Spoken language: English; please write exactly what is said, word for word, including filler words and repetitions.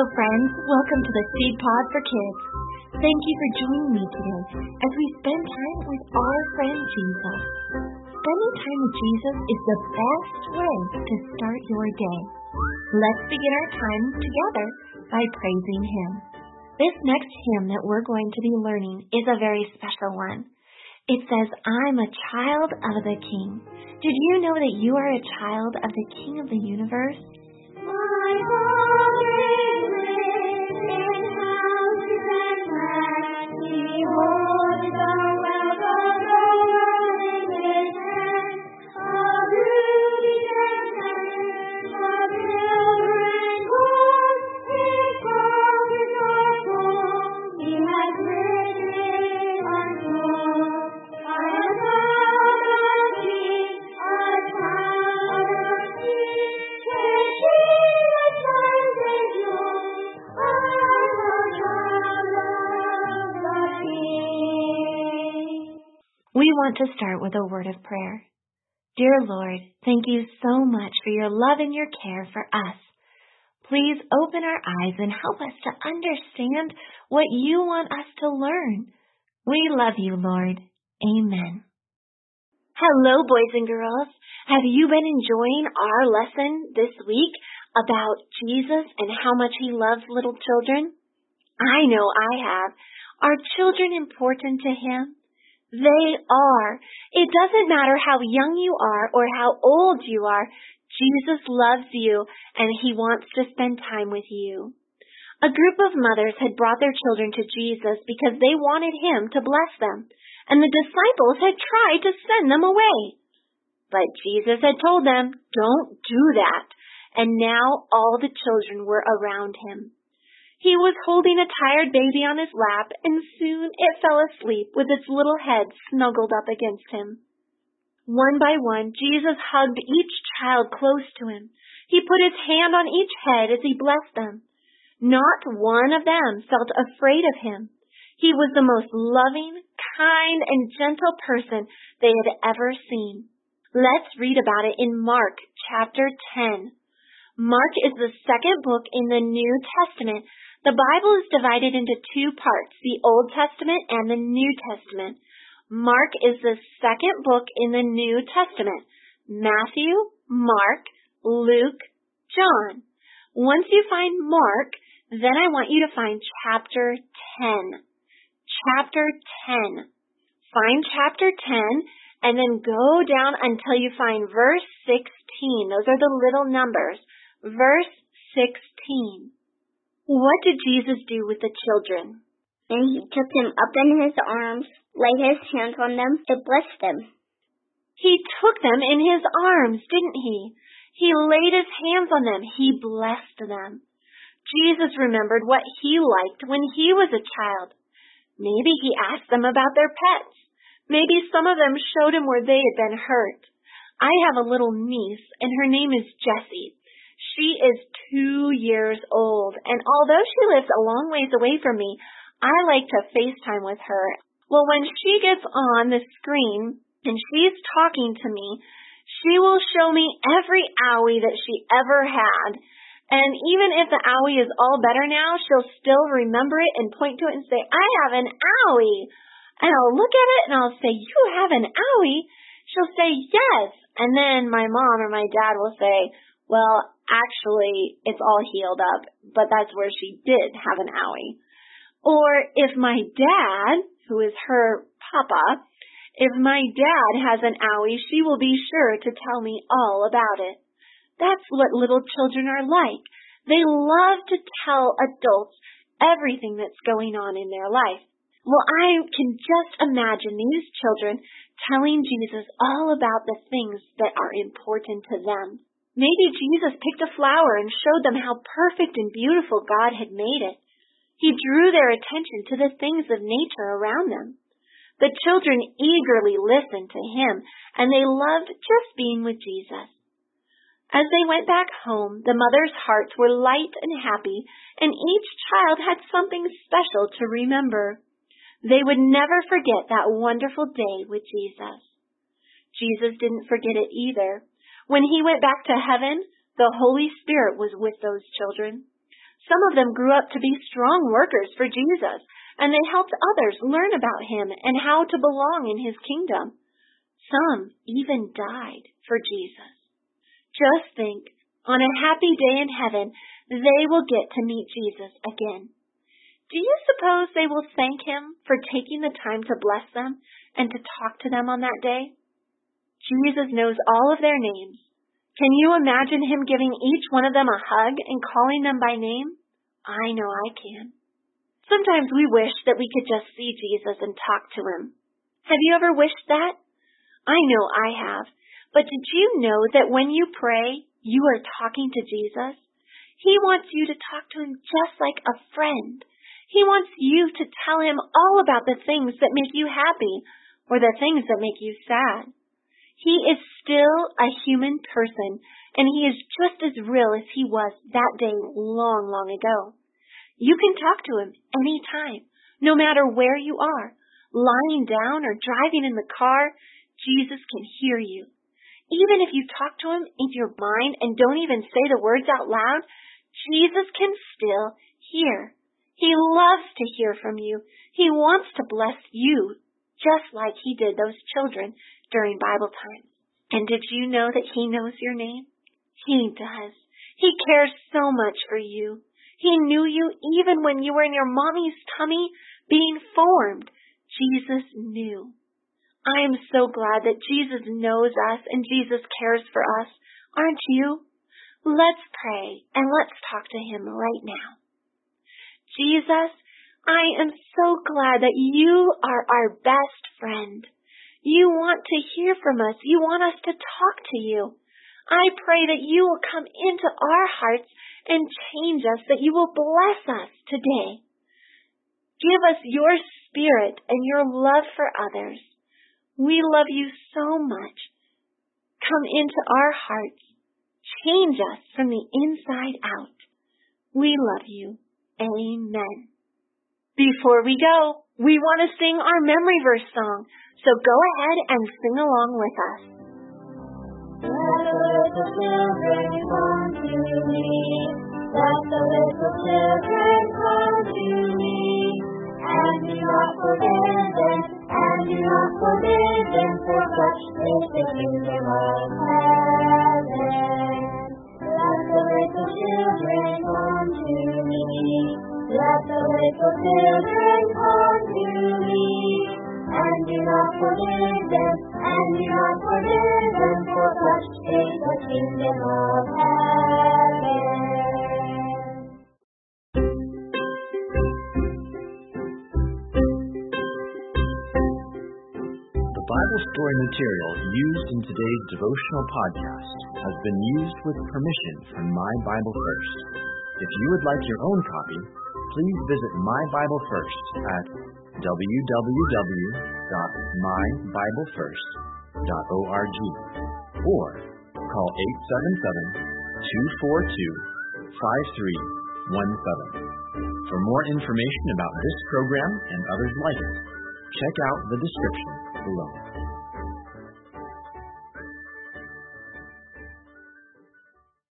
friends. Welcome to the Seed Pod for Kids. Thank you for joining me today as we spend time with our friend Jesus. Spending time with Jesus is the best way to start your day. Let's begin our time together by praising Him. This next hymn that we're going to be learning is a very special one. It says, I'm a child of the King. Did you know that you are a child of the King of the universe? My Father lives in houses and lands. He holds the wealth of the world in His hands. Of rubies and diamonds, of silver and gold, His throne is our goal. He has written untold. I am proud of the King, a child of the King. We want to start with a word of prayer. Dear Lord, thank you so much for your love and your care for us. Please open our eyes and help us to understand what you want us to learn. We love you, Lord. Amen. Hello, boys and girls. Have you been enjoying our lesson this week about Jesus and how much He loves little children? I know I have. Are children important to Him? They are. It doesn't matter how young you are or how old you are. Jesus loves you and He wants to spend time with you. A group of mothers had brought their children to Jesus because they wanted Him to bless them, and the disciples had tried to send them away. But Jesus had told them, don't do that. And now all the children were around Him. He was holding a tired baby on His lap, and soon it fell asleep with its little head snuggled up against Him. One by one, Jesus hugged each child close to Him. He put His hand on each head as He blessed them. Not one of them felt afraid of Him. He was the most loving, kind, and gentle person they had ever seen. Let's read about it in Mark chapter ten. Mark is the second book in the New Testament. The Bible is divided into two parts, the Old Testament and the New Testament. Mark is the second book in the New Testament. Matthew, Mark, Luke, John. Once you find Mark, then I want you to find chapter ten. Chapter ten. Find chapter ten and then go down until you find verse sixteen. Those are the little numbers. Verse sixteen. What did Jesus do with the children? And He took them up in His arms, laid His hands on them, and blessed them. He took them in His arms, didn't He? He laid His hands on them. He blessed them. Jesus remembered what He liked when He was a child. Maybe He asked them about their pets. Maybe some of them showed Him where they had been hurt. I have a little niece, and her name is Jessie. She is two years old, and although she lives a long ways away from me, I like to FaceTime with her. Well, when she gets on the screen and she's talking to me, she will show me every owie that she ever had. And even if the owie is all better now, she'll still remember it and point to it and say, I have an owie. And I'll look at it and I'll say, you have an owie? She'll say, yes. And then my mom or my dad will say, well, actually, it's all healed up, but that's where she did have an owie. Or if my dad, who is her papa, if my dad has an owie, she will be sure to tell me all about it. That's what little children are like. They love to tell adults everything that's going on in their life. Well, I can just imagine these children telling Jesus all about the things that are important to them. Maybe Jesus picked a flower and showed them how perfect and beautiful God had made it. He drew their attention to the things of nature around them. The children eagerly listened to Him, and they loved just being with Jesus. As they went back home, the mothers' hearts were light and happy, and each child had something special to remember. They would never forget that wonderful day with Jesus. Jesus didn't forget it either. When He went back to heaven, the Holy Spirit was with those children. Some of them grew up to be strong workers for Jesus, and they helped others learn about him and how to belong in his kingdom. Some even died for Jesus. Just think, on a happy day in heaven, they will get to meet Jesus again. Do you suppose they will thank him for taking the time to bless them and to talk to them on that day? Jesus knows all of their names. Can you imagine him giving each one of them a hug and calling them by name? I know I can. Sometimes we wish that we could just see Jesus and talk to him. Have you ever wished that? I know I have. But did you know that when you pray, you are talking to Jesus? He wants you to talk to him just like a friend. He wants you to tell him all about the things that make you happy or the things that make you sad. He is still a human person, and he is just as real as he was that day long, long ago. You can talk to him anytime, no matter where you are, lying down or driving in the car. Jesus can hear you. Even if you talk to him in your mind and don't even say the words out loud, Jesus can still hear. He loves to hear from you. He wants to bless you, just like he did those children during Bible time. And did you know that he knows your name? He does. He cares so much for you. He knew you even when you were in your mommy's tummy being formed. Jesus knew. I am so glad that Jesus knows us and Jesus cares for us. Aren't you? Let's pray and let's talk to him right now. Jesus, I am so glad that you are our best friend. You want to hear from us. You want us to talk to you. I pray that you will come into our hearts and change us, that you will bless us today. Give us your spirit and your love for others. We love you so much. Come into our hearts. Change us from the inside out. We love you. Amen. Before we go, we want to sing our memory verse song, so go ahead and sing along with us. Let the little children come to me. Let the little children come to me. And do not forbid them, and do not forbid them, for such is the kingdom of heaven. Let the little children come to me. Let the little children come to me. And do not forbid them, and do not forbid them, for such is the kingdom of heaven. The Bible story material used in today's devotional podcast has been used with permission from My Bible First. If you would like your own copy, please visit My Bible First at w w w dot my bible first dot org or call eight seven seven, two four two, five three one seven. For more information about this program and others like it, check out the description below.